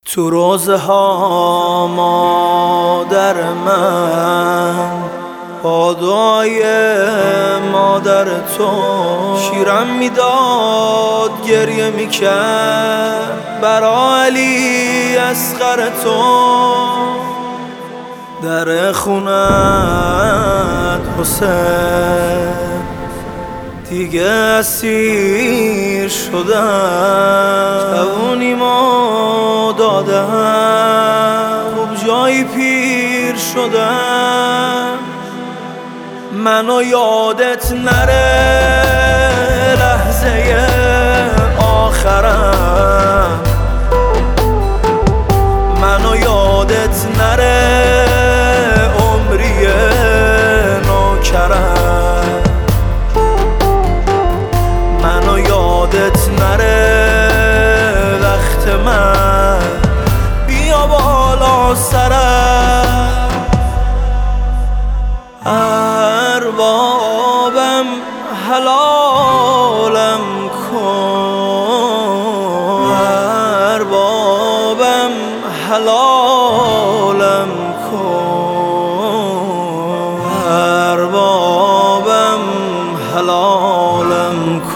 تو روزه ها مادر من با دعای مادر تو شیرم میداد گریه میکرد برا علی اصغر تو. در خونت حسین دیگه اسیر شدم، جوونیمو دادم خوب جایی پیر شدم. منو یادت نره لحظه آخرم، منو یادت نره عمری نوکرم، منو یادت نره وقت من بیا بالا سرم. اربابم حلالم کن، اربابم حلالم کن، اربابم حلالم کن.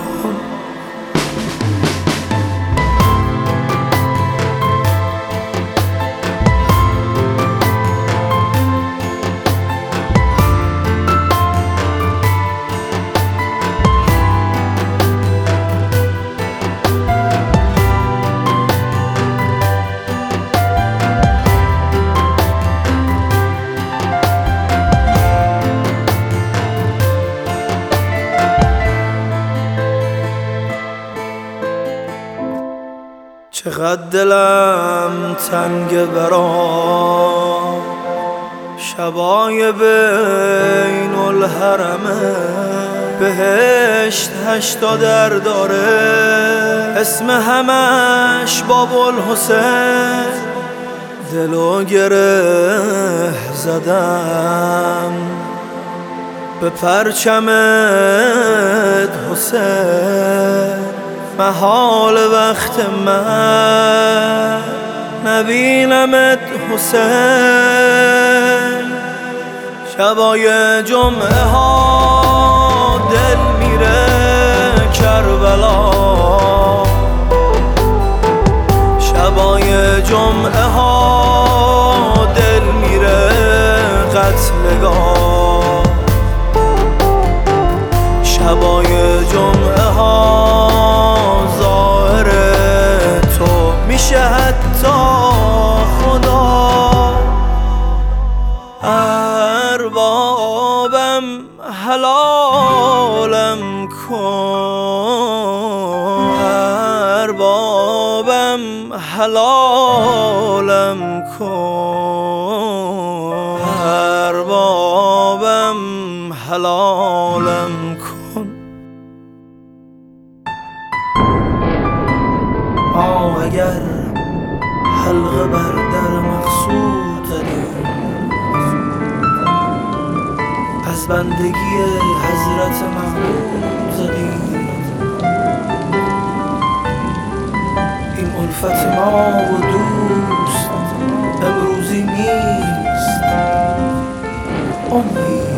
چقدر دلم تنگ برام شبای بین الحرمه، بهشت 8 در داره اسم همش باب‌الحسین. دلو گره زدم به پرچمت حسین، محال وقت من نبینمت حسین. شبای جمعه ها دل میره کربلا، شبای جمعه ها دل میره قتلگاه، شبای جمعه ها ظاهر تو میشه حتی خدا. اربابم حلالم کن، اربابم حلالم کن، اربابم حلالم کن. ما اگر حلقه بر در مقصود زدیم، از بندگی حضرت محمود زدیم. این الفت ما و دوست امروزی نیست، عمری